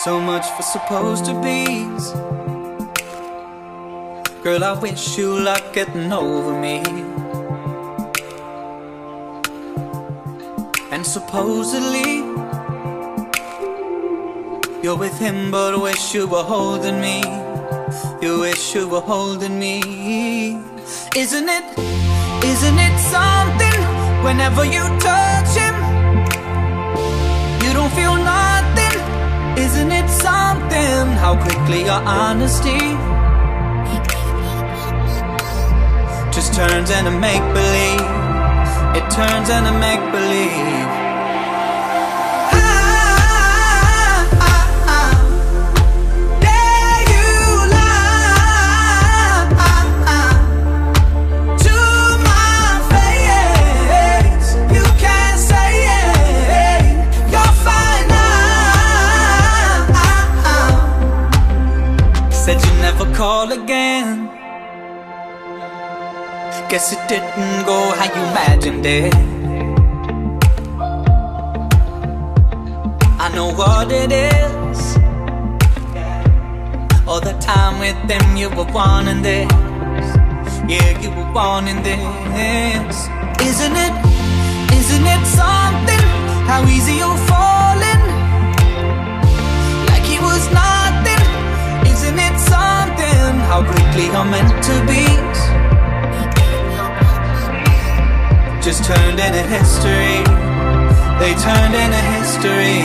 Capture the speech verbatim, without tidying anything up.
So much for supposed to be's. Girl, I wish you luck getting over me. And supposedly you're with him, but wish you were holding me. You wish you were holding me. Isn't it, isn't it something? Whenever you touch him, you don't feel nothing. Isn't it something? How quickly your honesty just turns into make-believe. It turns into make-believe. Call again. Guess it didn't go how you imagined it. I know what it is. All the time with them you were wanting this. Yeah, you were wanting this. Isn't it, isn't it something? How easy you're falling, like he was nothing. Isn't it something? How quickly you're meant to be just turned into history. They turned into history.